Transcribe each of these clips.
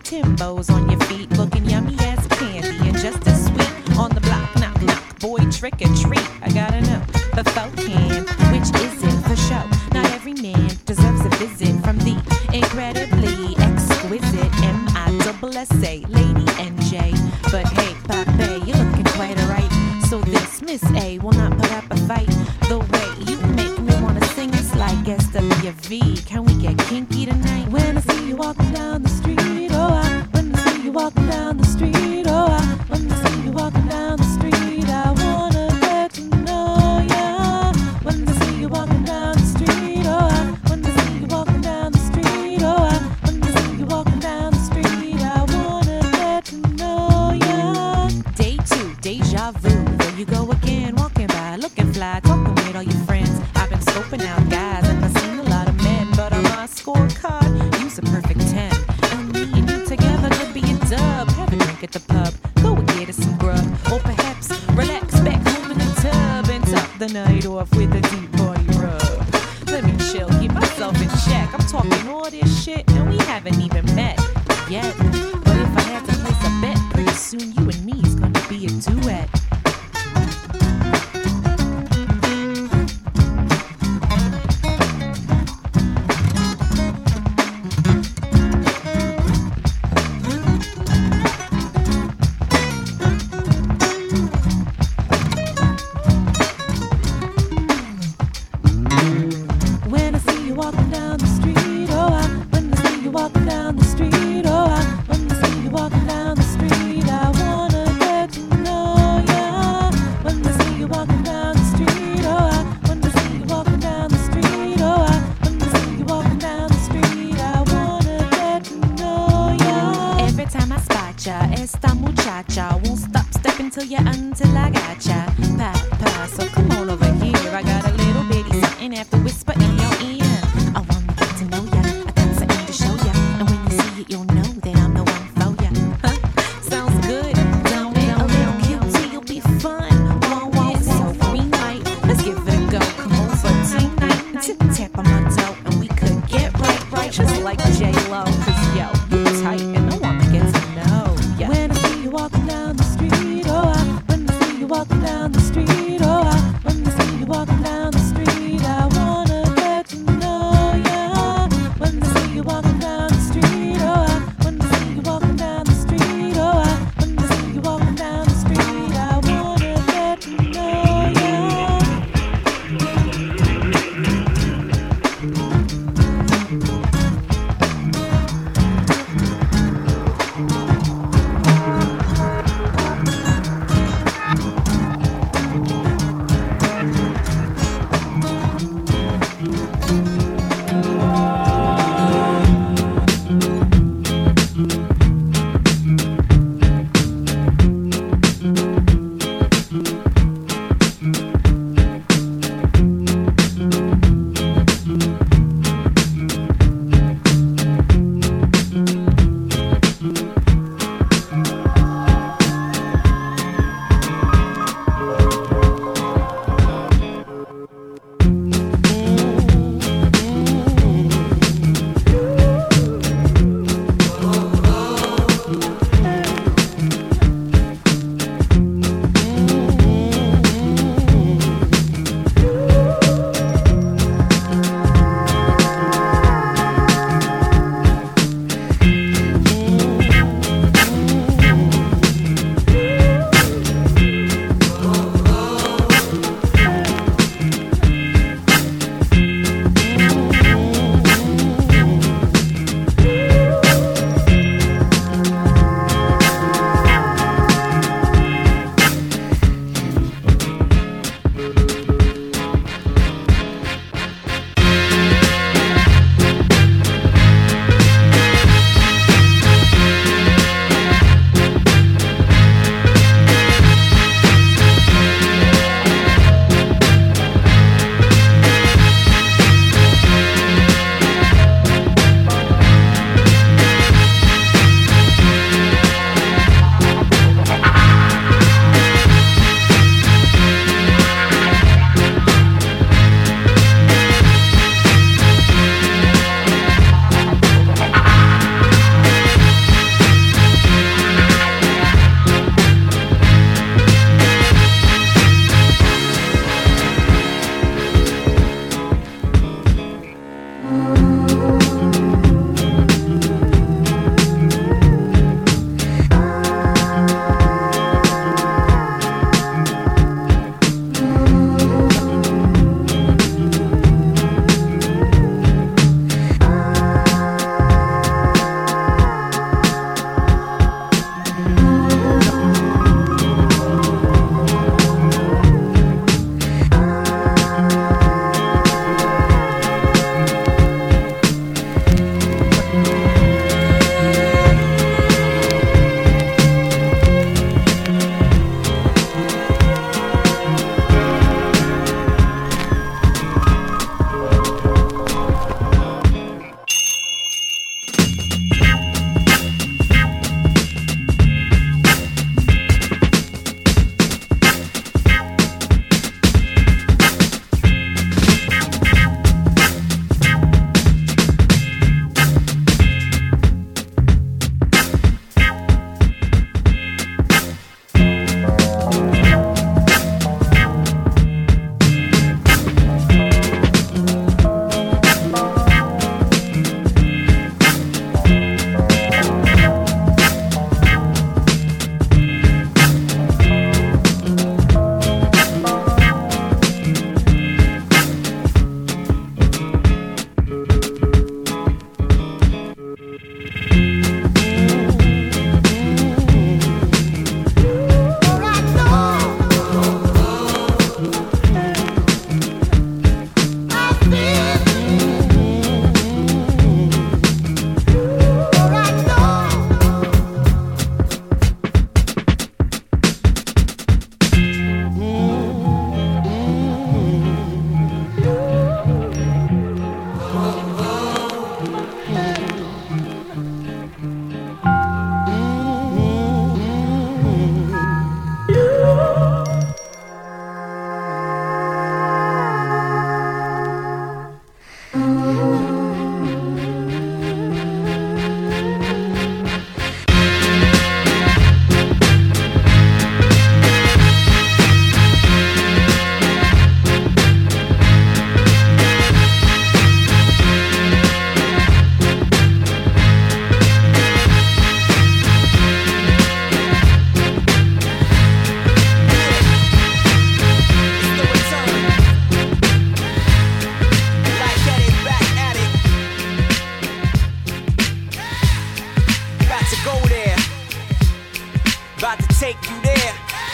Timbos on your feet, looking yummy as candy and just as sweet. On the block, knock knock, boy trick or treat. I gotta know the folk can, which is it for show? Not every man deserves a visit from the incredibly exquisite MISSA, Lady NJ. But hey, Pape, you're looking quite alright. So this Miss A will not put up a fight. The way you make me wanna sing it's like SWV. Can we get kinky tonight? When I see you walking down the street, oh when I see you walking down the street, oh when I see you walking down the street, I wanna get to know ya. When I see you walking down the street, oh when I see you walking down the street, oh when I see you walking down the street, I wanna get to know ya. Day 2, deja vu. There you go again, walking by, looking fly, talking with all your friends. I've been scoping out guys and I've seen a lot of men, but on my scorecard, you's a perfect 10. And me and you together could be a dub. Have a drink at the pub, go and get us some grub, or perhaps relax back home in the tub and top the night off with a deep body rub. Let me chill, keep myself in check. I'm talking all this shit and we haven't even met yet. But if I had to place a bet, pretty soon you and me's gonna be a duet. When I see you walking down the street, oh when I see you walking down the street, oh when I see you walking down the street, I wanna get to know ya. When I see you walking down the street, oh when I see you walking down the street, oh when I see you walking down the street, I wanna get to know ya. Every time I spot ya, esta muchacha won't stop stepping till ya until I got ya. Pa, so come on over here. I got a little bitty something after whisper in your ear. I wanna get to know ya. I got something to show ya. And when you see it, you'll know that I'm the one for ya. Huh? Sounds good. Don't it? A little QT, you'll be fun. Won't so green light. Let's give it a go. Come on for teen night. Tip tap on my toe, and we could get right, just like J-Lo. 'Cause yo, you tight, and I wanna get to know ya. When I see you walking down the street, oh when I see you walking down the street, oh when about to take you there.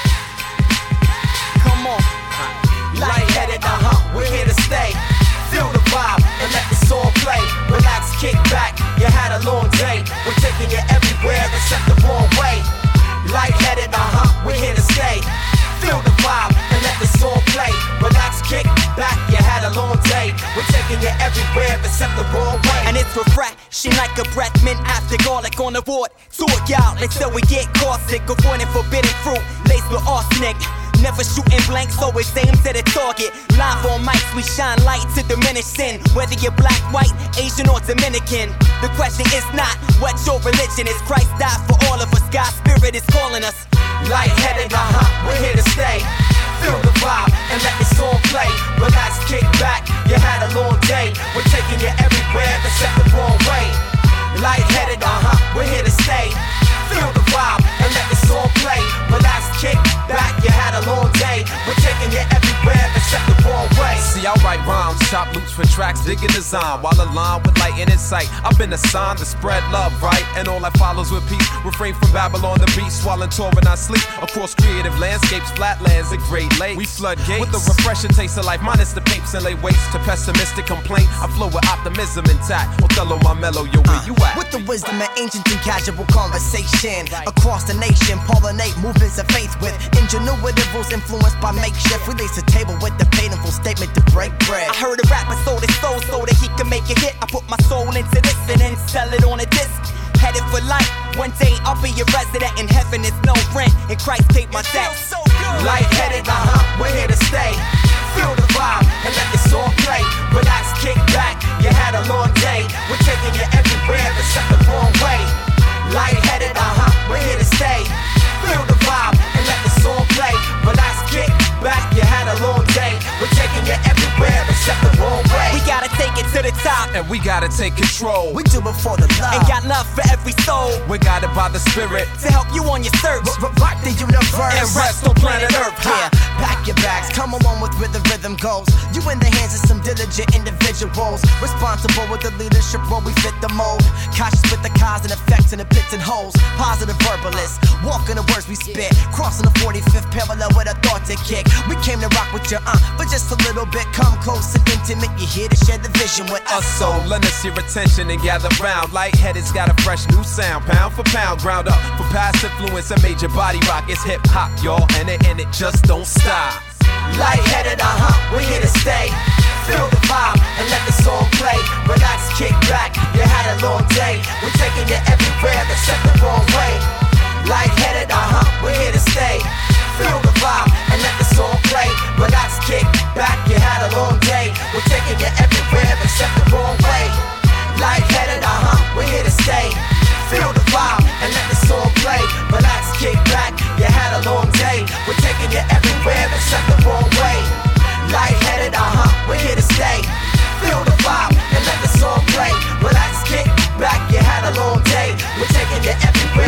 Come on. Lightheaded, we're here to stay. Feel the vibe and let the song play. Relax, kick back, you had a long day. We're taking you everywhere except the wrong way. Lightheaded, we're here to stay. Feel the vibe and let the song play. Relax, kick back, you had a long day. We're taking you everywhere except the wrong way. And it's refreshing like a breath mint after garlic on the ward. To a y'all until we get caustic. Avoiding forbidden fruit laced with arsenic. Never shooting blanks, always aim to the target. Live on mics, we shine light to diminish sin. Whether you're black, white, Asian, or Dominican. The question is not what your religion is. Christ died for all of us, God's spirit is calling us. Lightheaded, we're here to stay. Feel the vibe and let the song play. Relax, kick back, you had a long day. We're taking you everywhere except the wrong way. Lightheaded, we're here to stay. Feel the vibe and let the song play. Relax, kick back, you had a long day. We're taking you everywhere except the wrong way. See, I write rhymes, chop loops for tracks, digging design while aligned with light in its sight. I've been assigned to spread love, right? And all that follows with peace. Refrain from Babylon, the beast, while in tour when I sleep. Across creative landscapes, flatlands, and great lakes. We flood gates with the refreshing taste of life, minus the papes and lay waste to pessimistic complaint. I flow with optimism intact. Othello, my mellow, yo, where you at? With the wisdom of ancient and casual conversation across the nation, pollinate movements of faith with ingenuitive rules influenced by makeshift. We lace the table with the painful statement to break bread. I heard a rapper sold his soul so that he could make a hit. I put my soul into this and then sell it on a disc. Headed for life, one day I'll be a resident in heaven. It's no rent, and Christ paid my debt. So lightheaded, we're here to stay. Feel the vibe and let the song play. Relax, kick back, you had a long day. We're taking you everywhere except the wrong way. Lightheaded, we're here to stay. Feel the vibe and let the song play. Relax, kick back, you had a long day. We're taking you everywhere except the wrong way. We gotta take it to the top, and we gotta take control. We do it for the love, and got love for every soul. We're guided by the spirit to help you on your search. Rock the universe and rest on planet Earth. Yeah, pack your bags, come along with where the rhythm goes. You in the hands of some diligent individuals, responsible with the leadership role. We fit the mold, cautious with the cause and effects and the pits and holes. Positive verbalists, walking the words we spit, crossing the 45th parallel with a thought to kick. We came to rock with your but just a little bit. Come close and intimate, you're here to share the vision with us. So lend us your attention and gather round. Lightheaded's got a fresh new sound, pound for pound, ground up for past influence and major body rock. It's hip hop, y'all, and it just don't stop. Lightheaded, we're here to stay. Feel the vibe and let the song play. Relax, kick back, you had a long day. We're taking you everywhere except the wrong way. Lightheaded, we're here to stay. Feel the vibe and let the song play. Relax, kick back, you had a long day. We're taking you everywhere except the wrong way. Lightheaded, we're here to stay. Feel the vibe and let the song play. Relax, kick back, you had a long day. We're taking you everywhere except the wrong way. Lightheaded, we're here to stay. Feel the vibe and let the song play. Relax, kick back, you had a long day. We're taking you everywhere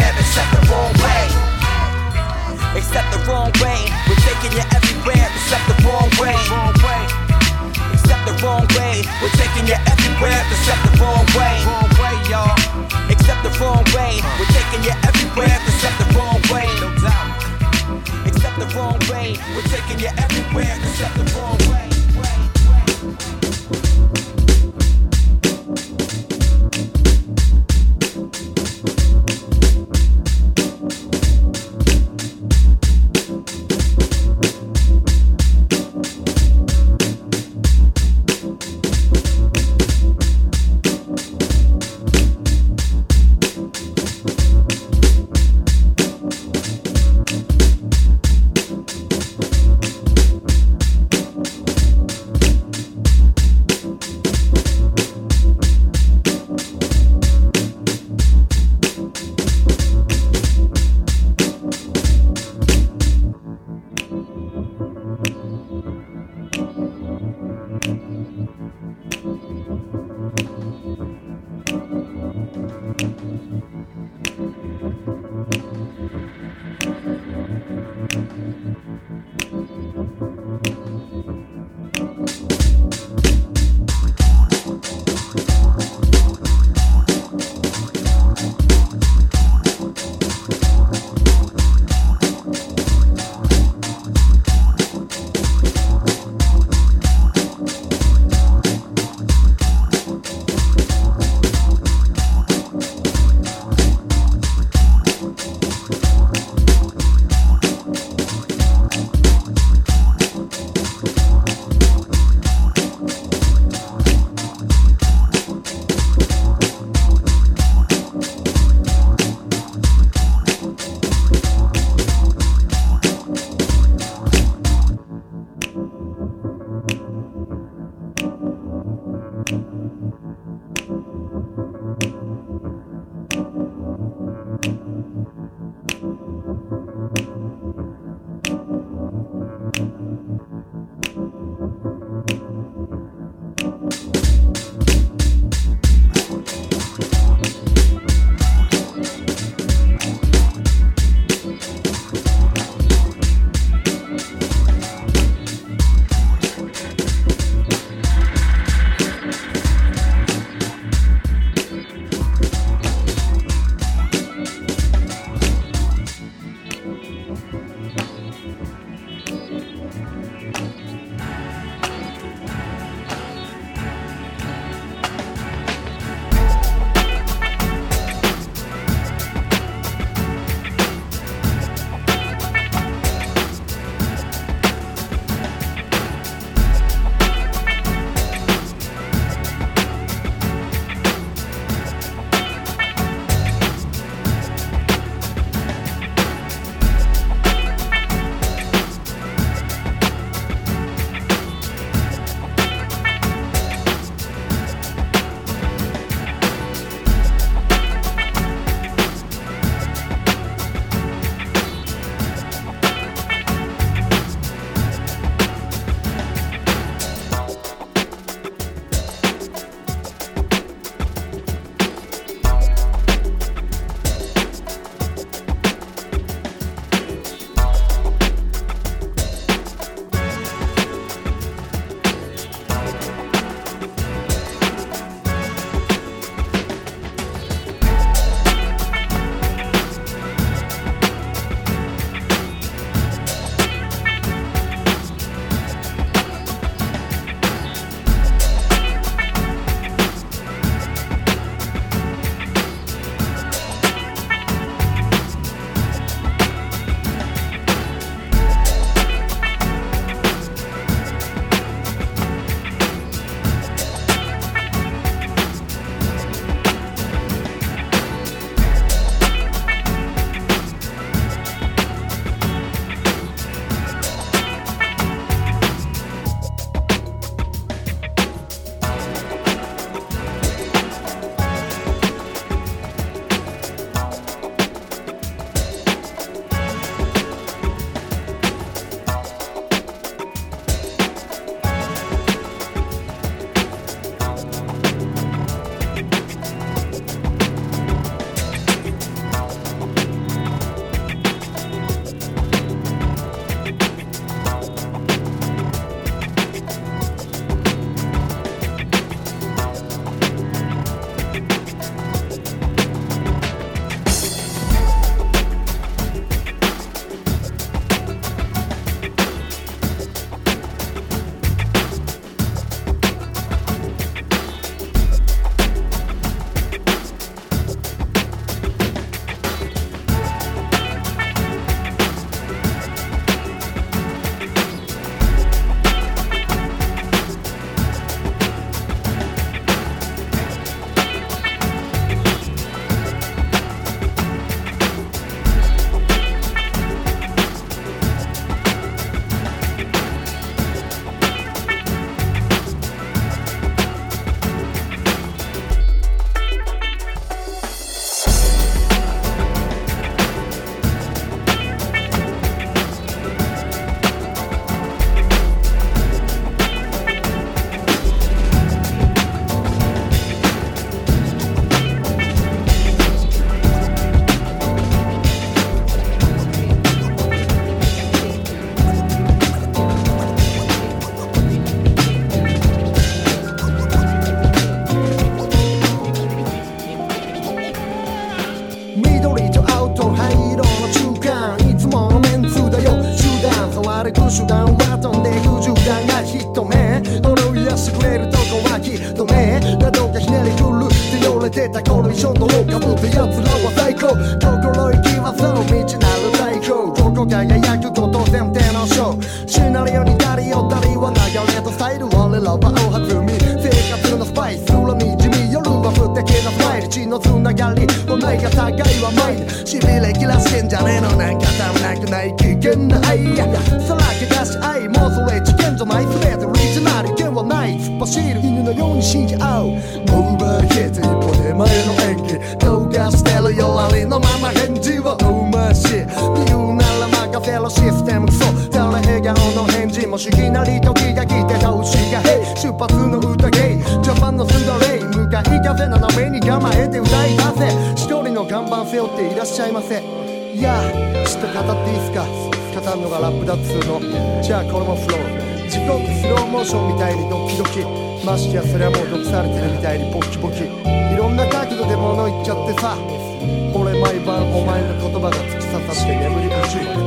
プ手段は飛んでく銃弾がヒットメン呪い出してくれるとこはきっとね窓がひねりくるって言われてた頃一緒のローかぶって奴らは最高心意気はそう未知なる代表ここ輝くこと前提のショーシナリオに誰よ誰は流れとスタイル我らは大弾み生活のスパイス恨み地味夜は不敵なスマイル血のつながりお前が互いはマイルしびれ切らしてんじゃねえのなんかたまなくない危険な愛さらけ出し愛もうそれ事件じゃない全てオリジナル意見はない突っ走る犬のように信じ合うオーバーヘッド一歩手前の演技動画してるよありのまま返事を遠回し言うなら任せろシステムクソ誰笑顔の返事も不思議なり時が来て投資がへい出発の歌ゲイジャパンのスドレイ向かい風斜めに構えて歌い出せ一人の看板背負っていらっしゃいませいやちょっと語っていいっすか語るのがラップだっつうのじゃあこれもフロー事故ってスローモーションみたいにドキドキましてやそれはもう毒されてるみたいにボキボキいろんな角度で物言っちゃってさ俺毎晩お前の言葉が突き刺さって眠り不自由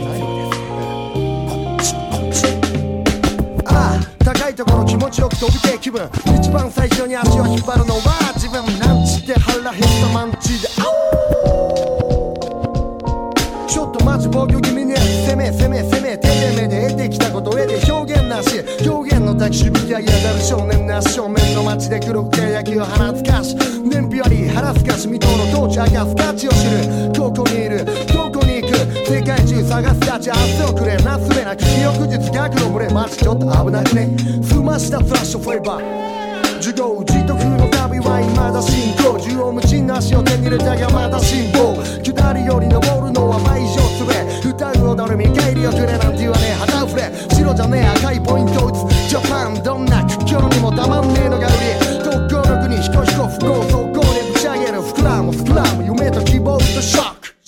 高いところ気持ちよく飛びてえ気分一番最初に足を引っ張るのは自分なんちって腹減ったマンチでちょっとマジ防御気味に攻め手で目で得てきたこと絵で表現なし表現の抱きしびき上げ上がる少年なし正面の街で黒く輝きを放つ歌詞燃費割り腹すかし未踏の統治明かす価値を知るここにいるどこに行く世界中探すたち明日をくれなすべなき記憶術逆の群れマジちょっと危なくね澄ましたフラッシュフレーバー自業自得の旅は未だ進行縦横無尽な足を手に入れたがまだ辛抱下りより登るのは倍以上すべ歌う踊る見返りをくれなんて言わねえ旗を振れ白じゃねえ赤いポイントを打つジャパンどんな屈強にもたまんねえのが売り特攻の国ひこひこ不幸走行でぶち上げる膨らむ夢と希望とショック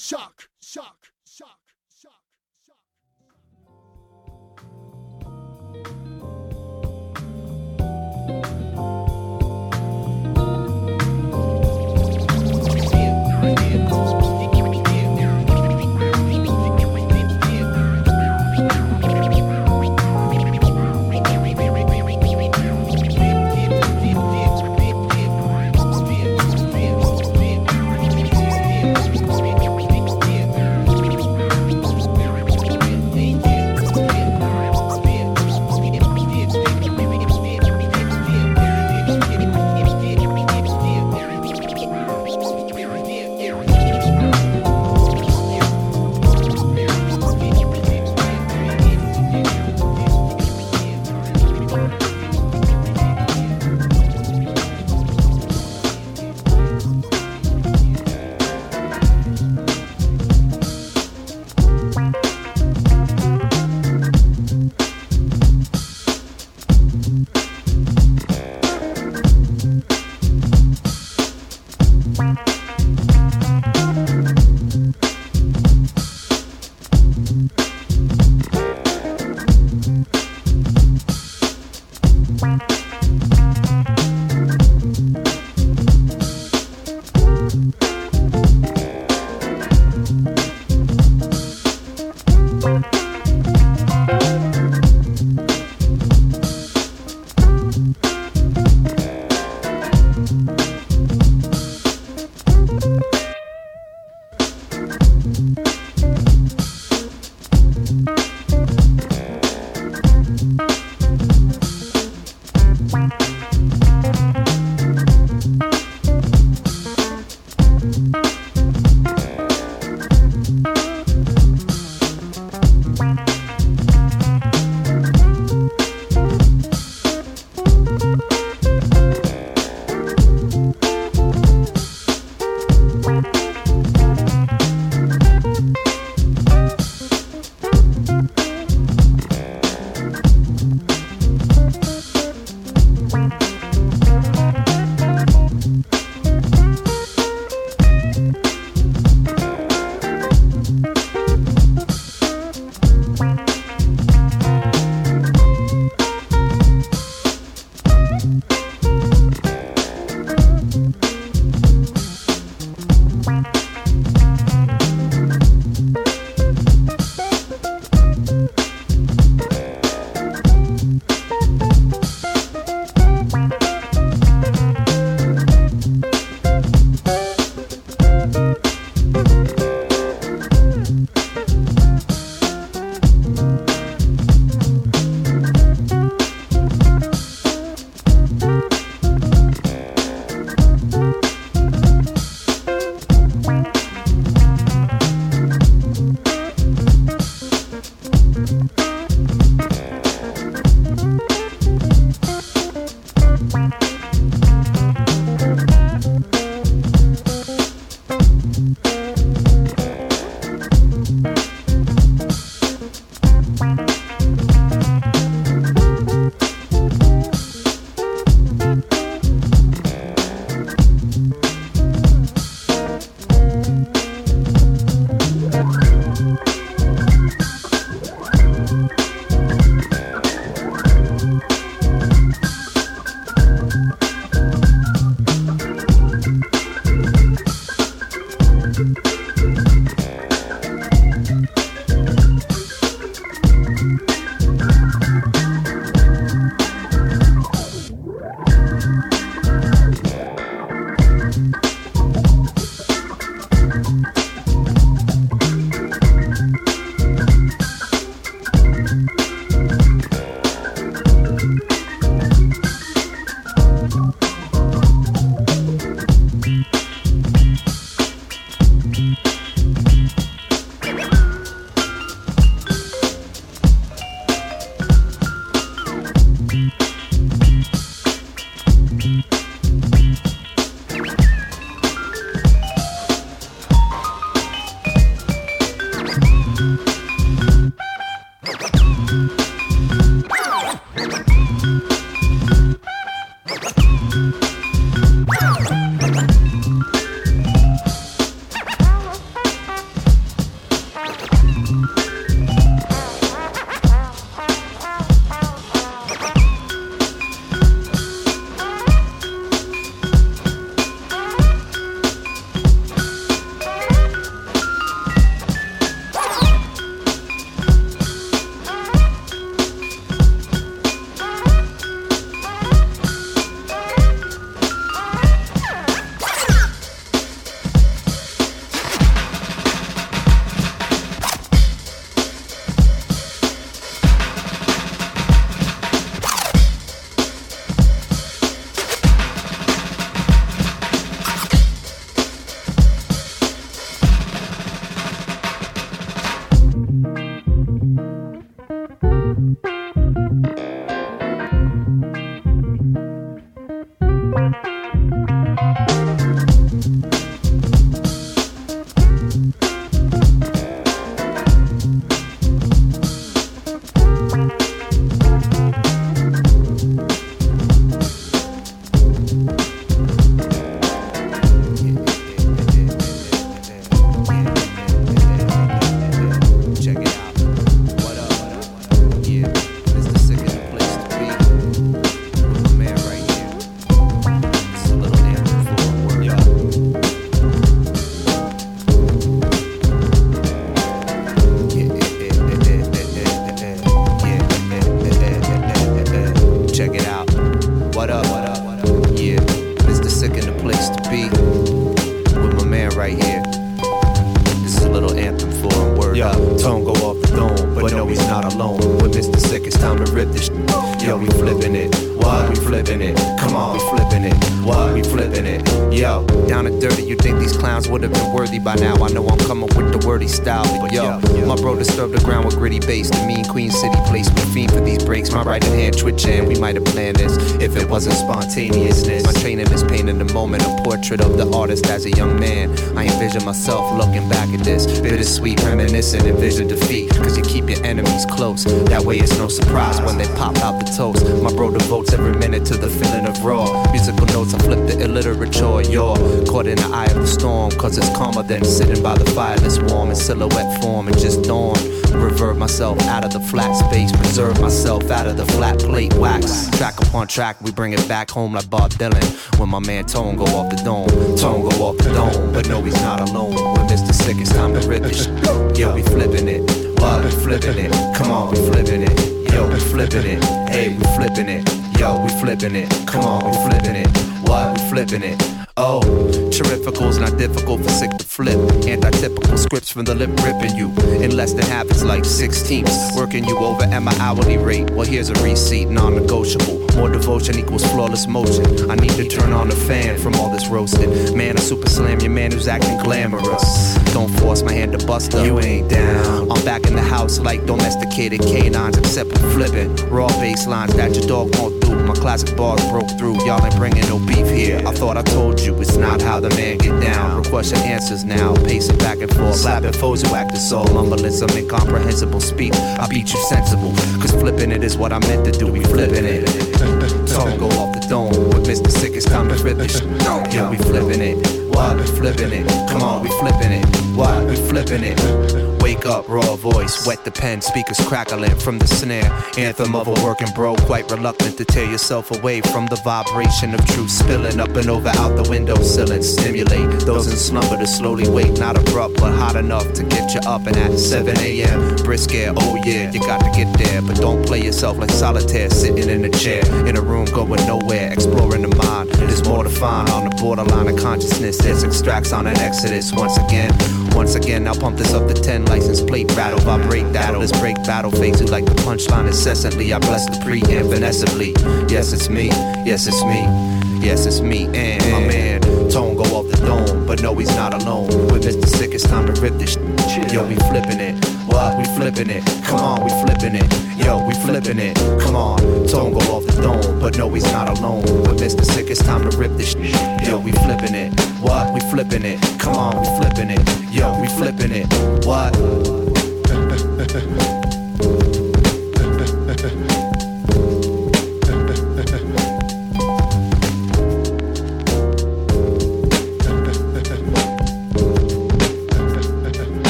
Spontaneousness. My training is painting the moment, a portrait of the artist as a young man. I envision myself looking back at this, bittersweet, reminiscent, envision defeat. Cause you keep your enemies close, that way it's no surprise when they pop out the toast. My bro devotes every minute to the feeling of raw musical notes. I flip the illiterature, you're caught in the eye of the storm. Cause it's calmer than sitting by the fire that's warm in silhouette form and just dawn. Revert myself out of the flat space, preserve myself out of the flat plate wax. Track upon track, we bring it back home like Bob Dylan. When my man Tone go off the dome, Tone go off the dome, but no, he's not alone. When Mr. Sick, it's time to rip this. Yo, we flipping it. Why we flipping it? Come on, we flipping it. Yo, we flipping it. Hey, we flipping it. Yo, we flipping it. Come on, we flipping it. Why we flipping it? Oh, terrifical's not difficult for sick to flip. Anti-typical scripts from the lip ripping you. In less than half, it's like 16ths. Working you over at my hourly rate. Well, here's a receipt, non-negotiable. More devotion equals flawless motion. I need to turn on the fan from all this roasting. Man, I super slam your man who's acting glamorous. Don't force my hand to bust up. You ain't down. I'm back in the house like domesticated canines, except for flipping. Raw bass lines that your dog won't do. My classic bars broke through. Y'all ain't bringing no beef here. I thought I told you it's not how the man get down. Request your answers now. Pacing back and forth. Slapping foes who act as soul. Mumbling some incomprehensible speech. I beat you sensible. Cause flipping it is what I meant to do. We flipping it. Tone go off the dome. With Mr. Sick, it's time to flip this. Yo, we flipping it. Why we flipping it? Come on, we flipping it. Why we flipping it? Wake up, raw voice, wet the pen, speakers crackling from the snare. Anthem of a working bro, quite reluctant to tear yourself away from the vibration of truth spilling up and over out the windowsill and stimulate those in slumber to slowly wake. Not abrupt, but hot enough to get you up and at 7 a.m. Brisk air, oh yeah, you got to get there, but don't play yourself like solitaire, sitting in a chair, in a room going nowhere, exploring the mind. There's more to find on the borderline of consciousness. There's extracts on an exodus once again, I'll pump this up to 10, license plate rattle, vibrate that'll, let's break battle, face it like the punchline incessantly, I bless the preamp finessively, yes it's me, yes it's me, yes it's me, and my man, Tone go off the dome, but no he's not alone, with Mr. Sick it's time to rip this shit, yo we flipping it, what, we flipping it, come on we flipping it, yo we flipping it, come on, Tone go off the dome, but no he's not alone, with Mr. Sick it's time to rip this shit, yo we flipping it, what, we flipping it, come on we flipping it, yo we flipping it, what?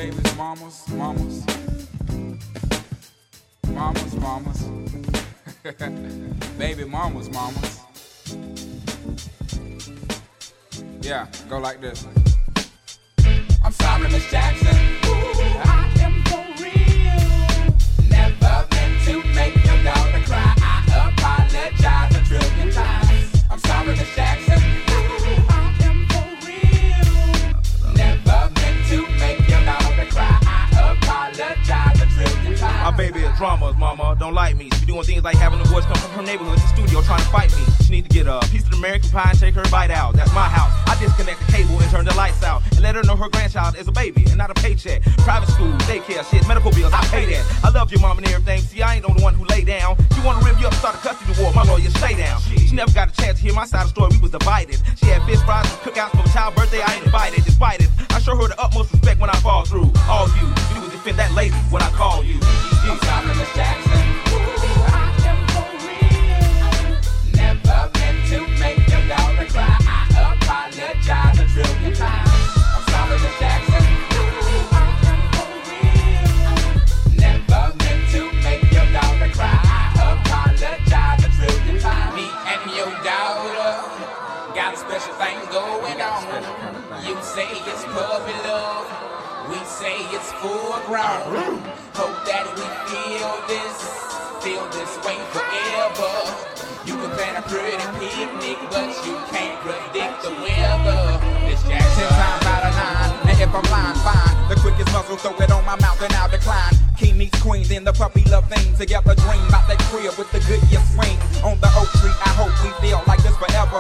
babies, mamas. Baby mamas. Yeah, go like this. I'm sorry, Miss Jackson. Ooh, I am for real. Never meant to make your daughter cry. I apologize a trillion times. I'm sorry, Miss Jackson. Ooh, I am for real. Never meant to make your daughter cry. I apologize a trillion times. My baby is drama, mama. Don't like me. She doing things like having the boys come from her neighborhood to the studio trying to fight me. She need to get a piece of American pie and take her bite out. That's my house. I disconnect the cable and turn the lights out and let her know her grandchild is a baby and not a paycheck. Private school, daycare, shit, medical bills, I pay that. I love your mom and everything. See, I ain't the one who lay down. She wanna rip you up, start a custody war. My lawyer, stay down. She never got a chance to hear my side of the story. We was divided. She had fish fries and cookouts for a child's birthday. I ain't invited. Despite it, I show her the utmost respect when I fall through. All you do is defend that lady when I call you. I'm sorry, Miss Jackson. Ooh, I am for real. Never meant to make your daughter cry. I apologize a trillion times. I'm sorry, Miss Jackson. Ooh, I am for real. Never meant to make your daughter cry. I apologize a trillion times. Me and your daughter got a special thing going on. You say it's puppy love. We say it's full grown. Hope that we feel this way forever. You can plan a pretty picnic, but you can't predict the weather. This Jackson 10 times out of 9. And if I'm lying, fine. The quickest muzzle, throw it on my mouth and I'll decline. King meets queen, then the puppy love thing. Together dream about that crib with the Goodyear swing. On the oak tree, I hope we feel like this forever.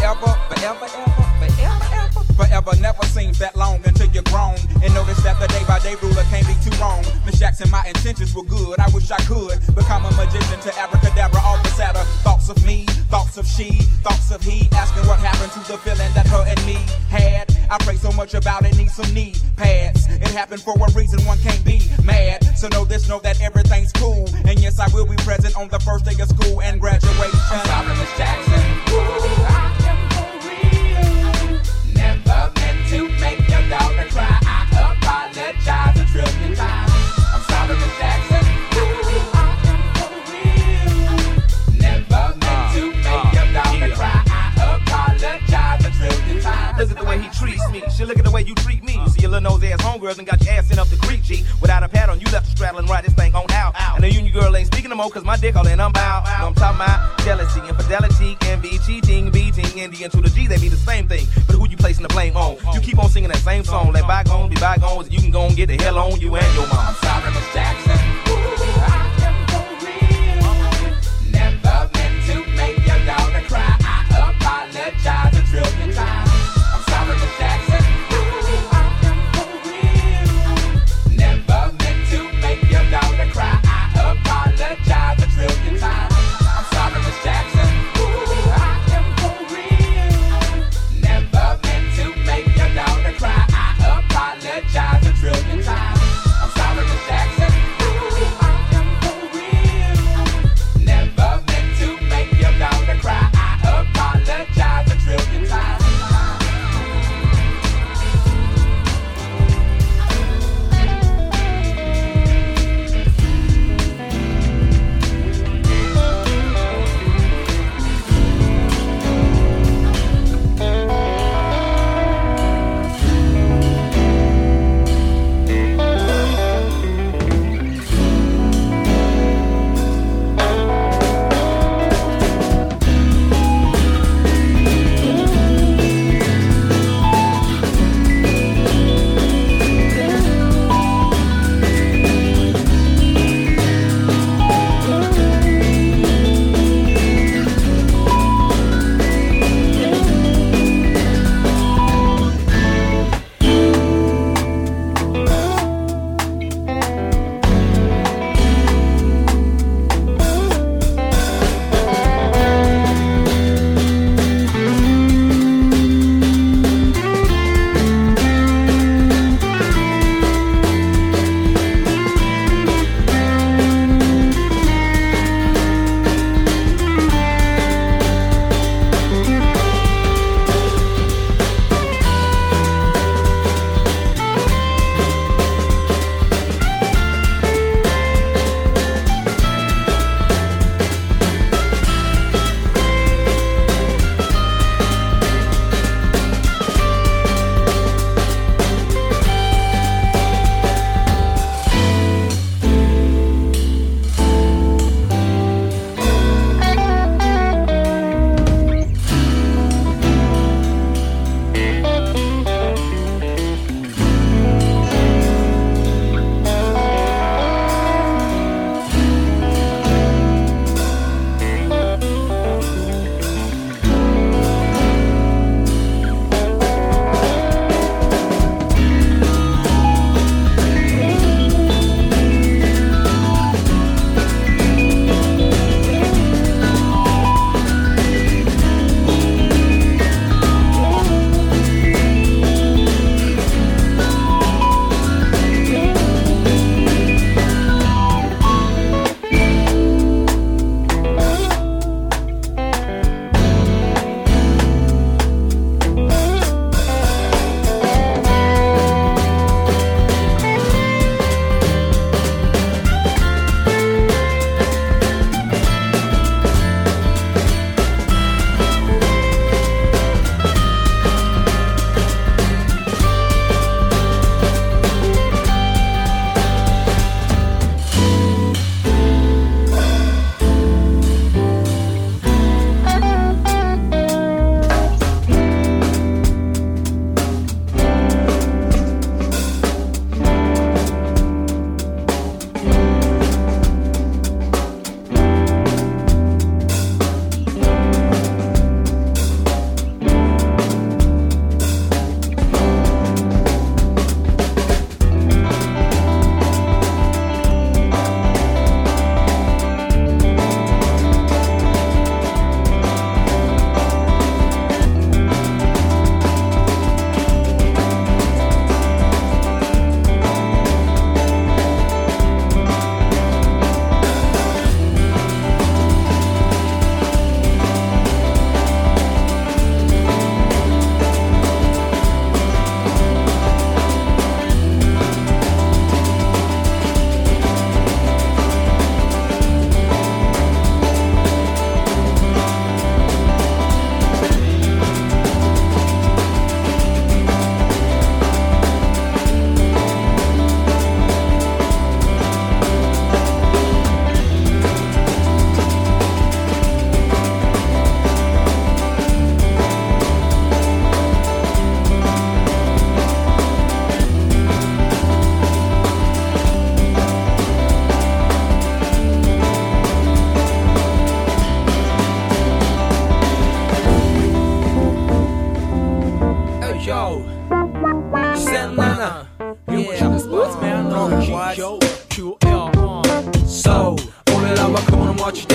Forever never seems that long until you're grown. And notice that the day-by-day ruler can't be too wrong. Miss Jackson, my intentions were good. I wish I could become a magician to abracadabra all the sadder. Thoughts of me, thoughts of she, thoughts of he. Asking what happened to the feeling that her and me had. I pray so much about it, need some knee pads. It happened for a reason, one can't be mad. So know that everything's cool. And yes, I will be present on the first day of school and graduation. I'm sorry, Miss Jackson. Ooh, I am for real. Never meant to make your daughter cry. I apologize a trillion times. I'm sorry, Miss Jackson. Ooh, I am for real. Never meant to make your daughter cry. I apologize a trillion times. Look at the way he treats me. She look at the way you treat me. See your little nose ass homegirls and got your ass sent up the creek, G. Without a pad on, you left the straddle and ride this thing on out. And the union girl ain't speaking no more, cause my dick all in, I'm out. Know I'm talking about jealousy, infidelity, envy, cheating, beating, and the N to the G, they be the same thing. But who you placing the blame on? You keep on singing that same song. Let bygones be bygones, you can go and get the hell on you and your mom. I'm sorry, Miss Jackson. Ooh, I am for real. Never meant to make your daughter cry. I apologize a trillion times. I'm sorry, Miss Jackson. Ooh, I am for real. Never meant to make your daughter cry. I apologize a trillion times. I'm sorry, Miss Jackson. Ooh, I am for real. Never meant to make your daughter cry. I apologize a trillion times. I'm sorry, Miss Jackson.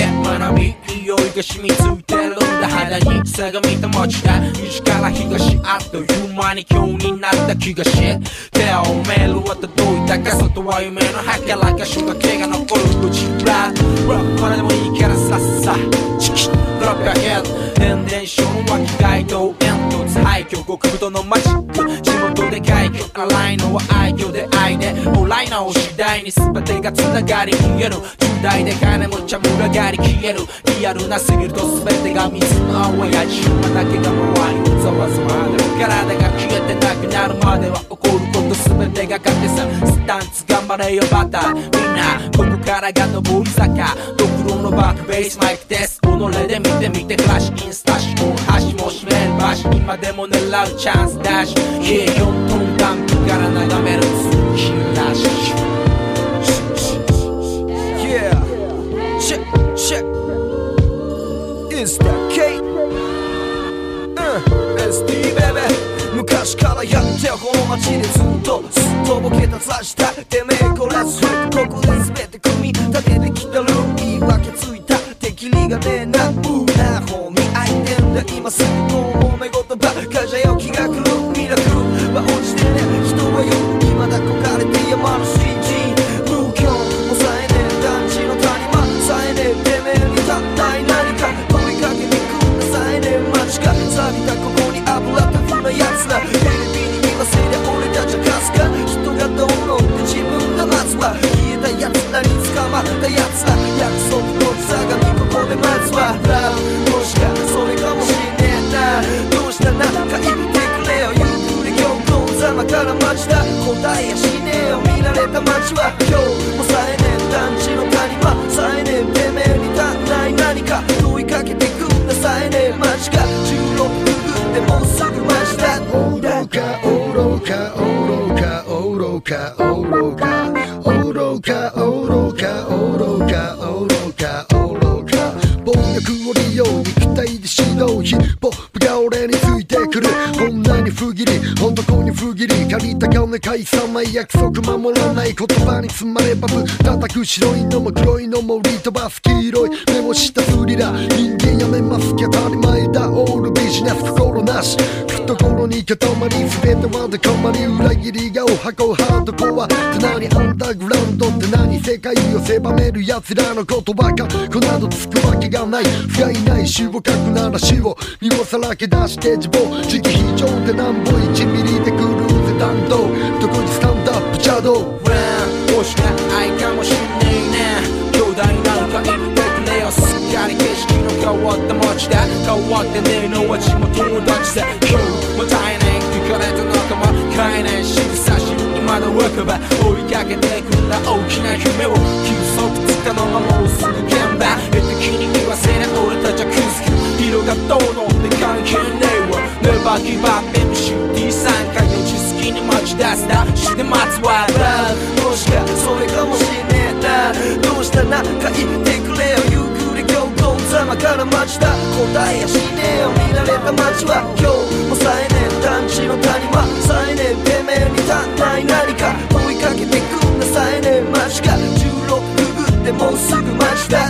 で学び匂いが染みついてるんだ肌に相模と持ちだ西から東あっという間に今日になった気がし手をメールは届いたか外は夢のはけらかしが毛が残るうちラップまでもいいからさっさチキッドロップやヘッド変電所の脇街道煙突廃墟極太のマジック地元で快挙荒いのは愛嬌で愛でオーライナを次第に全てがつながり見える10代で金持ちは群がり消えるリアルなすぎると全てが水の青い味島だけが周りをざわざわで体が消えてなくなるまでは起こること全てが勝手さスタンツ頑張れよバターみんなここからが上り坂ドクロのバックベースマイクです己で見てみてフラッシュインスタッシュ箸も閉める場所今でも狙うチャンスダッシュ4トンダンプから眺める通勤ラッシュ Yeah check check Is that Kate? SD baby 昔からやってよこの街でずっとボケたさしたてめえこれスウェットここで全て組み立ててきたルー言い訳ついた敵りがねえななホーミー空いてんだ今すぐこう揉め事ばっかじゃよ気が来るミラクルは落ちてね人はよ今だこかれて山の CG 無教抑えねえ団地の谷間さえねえてめえに足んない何か問いかけてくんなさえねえ街か錆びたここに油たふな奴らテレビに言わせりゃ俺たちはかすか人がどうのって自分がまずは消えた奴らに捕まった奴ら約束の相模ここでまずはラブもしかそれかもしれねえなどうしたなんか言ってくれよゆっくり今日のざまから待ちだ答えやしねえよ見られた街は今日もさえねえ団地の谷間さえねえてめえに足んない何か問いかけてくんなさえねえ街が16分でもうすぐ街だ愚か愚か愚か愚か愚か愚か愚か愚か愚か愚か暴力を利用肉体で指導ヒップホップが俺についてくる女に不義理男に不義理借りた金返さない約束守らない言葉に詰まればぶ叩く白いのも黒いのも売り飛ばす黄色い目もしたスリラ人間やめますき当たり前だオールビジネス心なし懐に固まり全てはでかまり裏切りがお箱ハードコアって何アンダーグラウンドって何世界を狭める奴らの言葉かこなどつくわけがない不甲斐ない詩を書くなら詩を身をさらけ出して自暴自棄非常でなんぼ1ミリでクルーゼ弾道どこにスタンドアップ邪道もしか愛かもしんねえね兄弟なんか言ってくれよすっかり景色の変わった街だ変わってねえのは地元の達だ今日も絶えない聞かれた仲間変えない仕草し今の若葉追いかけてくんだ大きな夢を急速つかのままもうすぐ現場絵的に言わせりゃ俺たちは気づく色がどうのって関係ねえわ Never give up MC3 回の知識に待ち出すだして待つわもしかそれかもしれねえなどうしたなんか言ってくれよゆっくり今日のざまから待ちだ答えやしねえよ見られた街は今日もさえねえ団地の谷間さえねえてめえに足んない何か追いかけてくんなさえねえ街が16くぐってもうすぐ街だ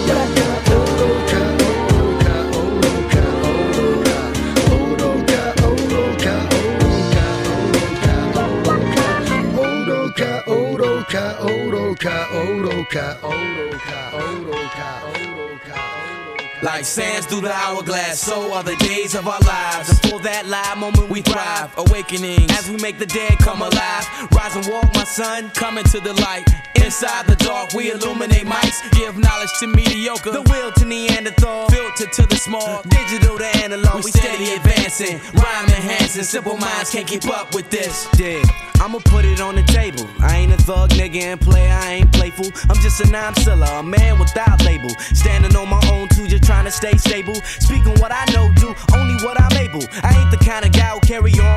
Like sands through the hourglass, so are the days of our lives. And for that live moment we thrive, awakening as we make the dead come alive. Rise and walk, my son, come into the light. Inside the dark, we illuminate mics. Give knowledge to mediocre, the will to Neanderthal. Filter to the small, digital to analog. We steady advancing, rhyme enhancing. Simple minds can't keep up with this. Yeah, I'ma put it on the table. I ain't a thug nigga and player, I ain't playful. I'm just a non-seller, a man without label. Standing on my own too, just trying to stay stable. Speaking what I know, do only what I'm able. I ain't the kind of guy who carry on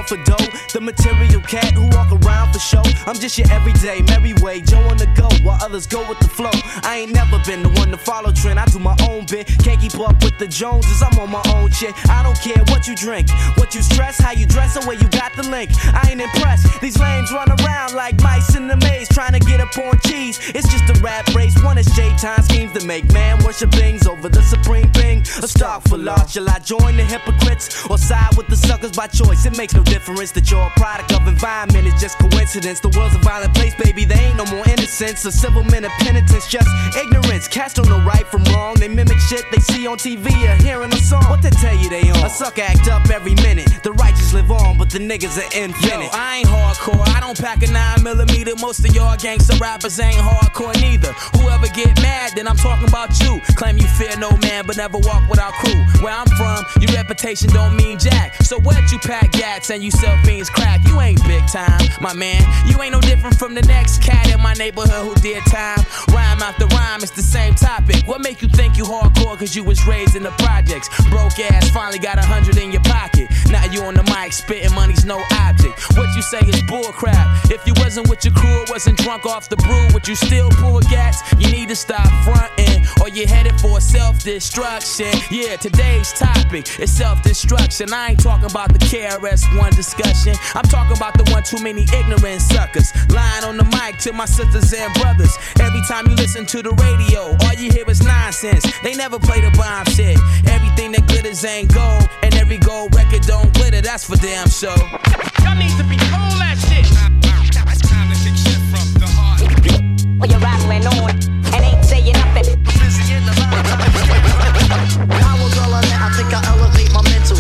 for dough. The material cat who walk around for show. I'm just your everyday merry way, Joe on the go while others go with the flow. I ain't never been the one to follow trend. I do my own bit. Can't keep up with the Joneses. I'm on my own shit. I don't care what you drink, what you stress, how you dress, or where you got the link. I ain't impressed. These lames run around like mice in the maze, trying to get up on cheese. It's just a rap race. One is J-time schemes to make man worship things over the supreme thing. A stock for law. Shall I join the hypocrites or side with the suckers by choice? It makes no difference that you're a product of environment. It's just coincidence. The world's a violent place, baby. There ain't no more innocence. A civil men of penitence, just ignorance. Cats don't know right from wrong. They mimic shit they see on TV or hearing a song. What they tell you they on? A sucker act up every minute. The righteous live on, but the niggas are infinite. Yo, I ain't hardcore. I don't pack a 9mm. Most of y'all gangsta rappers ain't hardcore neither. Whoever get mad, then I'm talking about you. Claim you fear no man, but never walk without crew. Where I'm from, your reputation don't mean jack. So what you pack gats and you sell fiends crack? You ain't big time, my man. You ain't no different from the next cat in my neighborhood who did time. Rhyme after rhyme, it's the same topic. What make you think you hardcore cause you was raised in the projects? Broke ass finally got 100 in your pocket. Now you on the mic spitting money's no object. What you say is bull crap. If you wasn't with your crew or wasn't drunk off the brew, would you still pull gats? You need to stop fronting or you're headed for self-destruction. Yeah, today's topic is self-destruction. I ain't talking about the KRS-One discussion. I'm talking about the one too many ignorant suckers lying on the mic to my sisters and brothers. Every time you listen to the radio, all you hear is nonsense. They never play the bomb shit. Everything that glitters ain't gold, and every gold record don't glitter. That's for damn sure. Y'all need to be on that shit. Time to take shit from the heart. You're rattling on and ain't saying nothing. Busy in the line. I was all on that. I think I elevate my mental.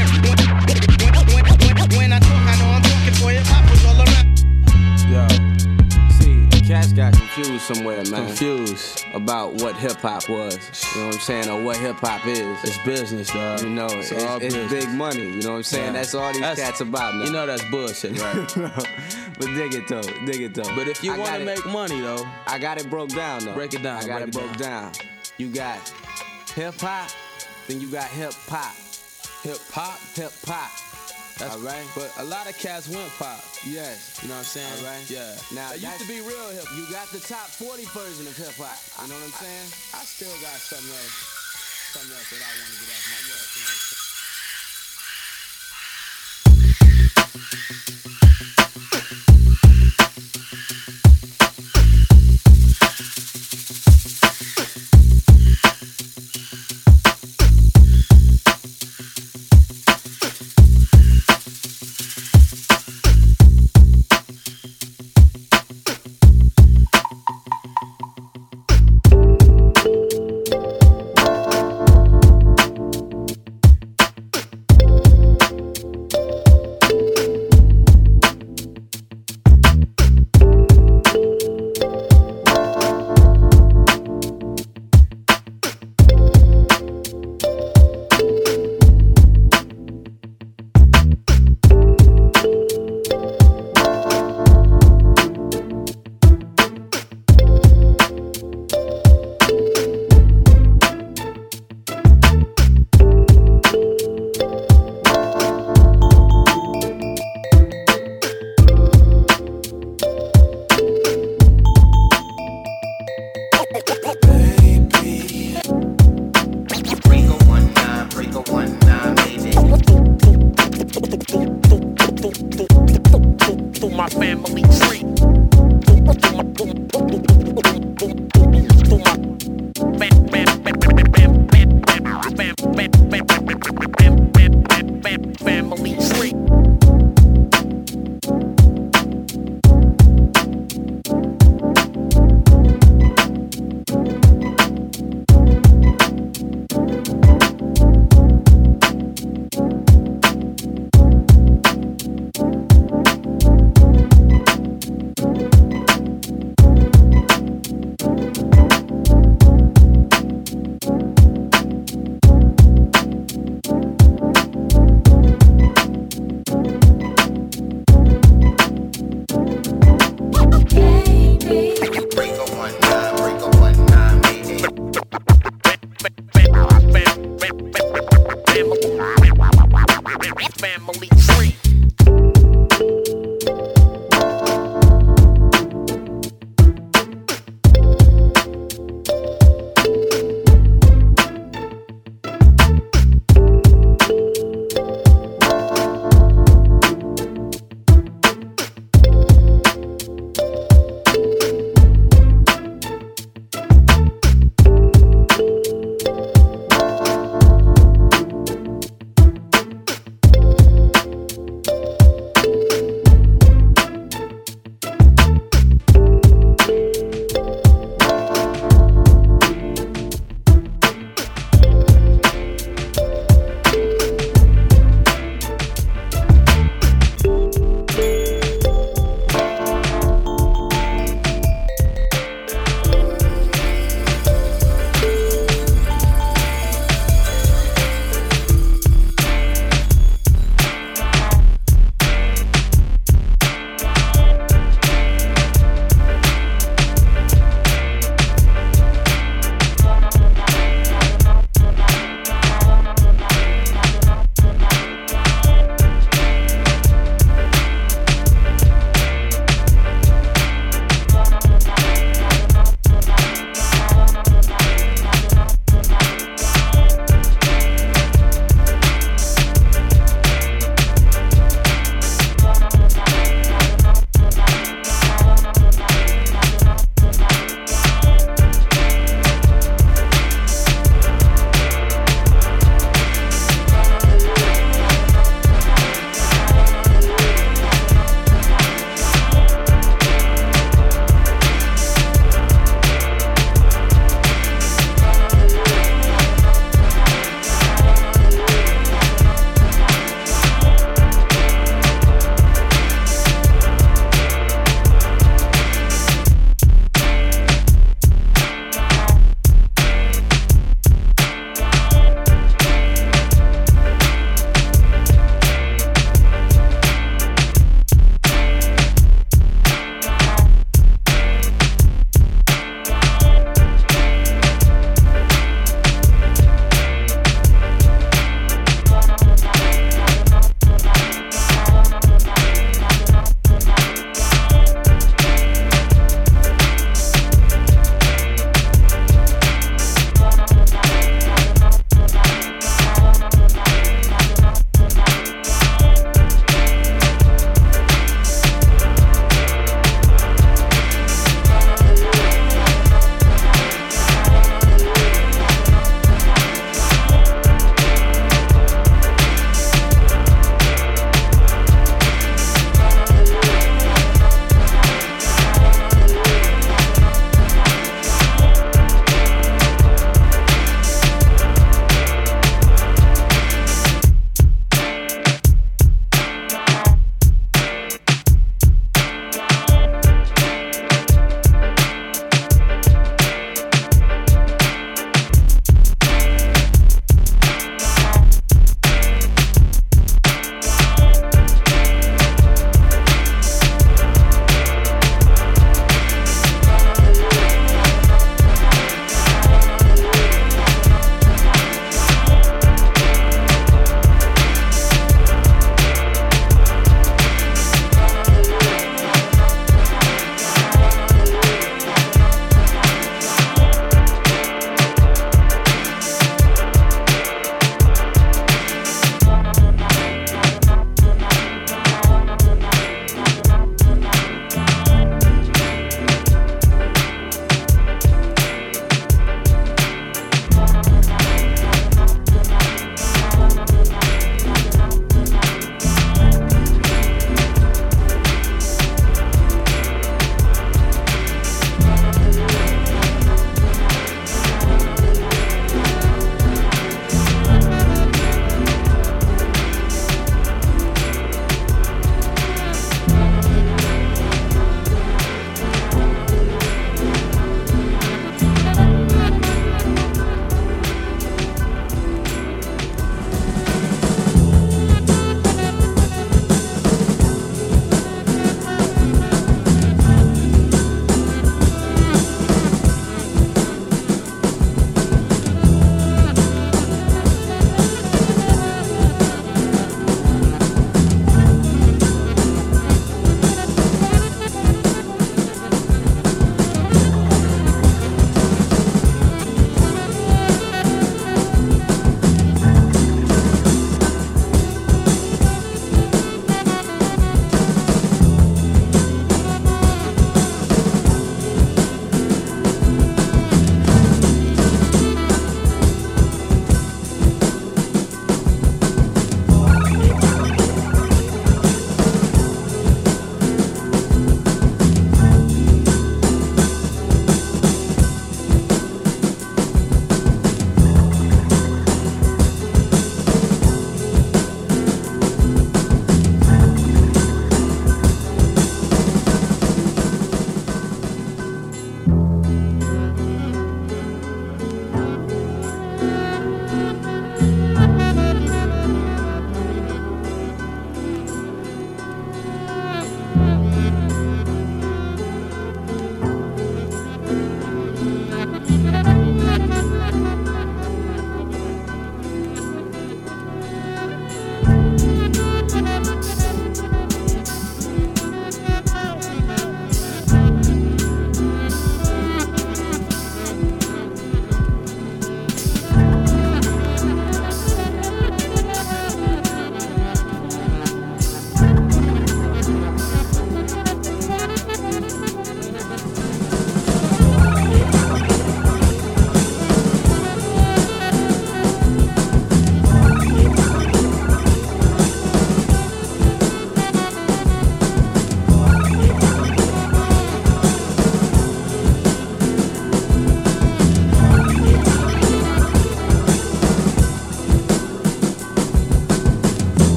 When I talk, I know I'm talking for you. I was all around. Yo, see, cats got confused somewhere, man. Confused about what hip hop was. You know what I'm saying? Or what hip hop is. It's business, dog. You know, it's big money. You know what I'm saying? Yeah. That's all these cats about, man. You know that's bullshit, right? But dig it though. But if you want to make money, though, I got it broke down, though. Break it down. I got it broke down. You got hip hop, then you got hip hop. Hip hop. That's all right. But a lot of cats went pop. Yes. You know what I'm saying? All right. Yeah. Now, it used to be real hip. You got the top 40 version of hip hop. You know what I'm saying? I still got something else that I want to get off my chest. You know what I'm saying?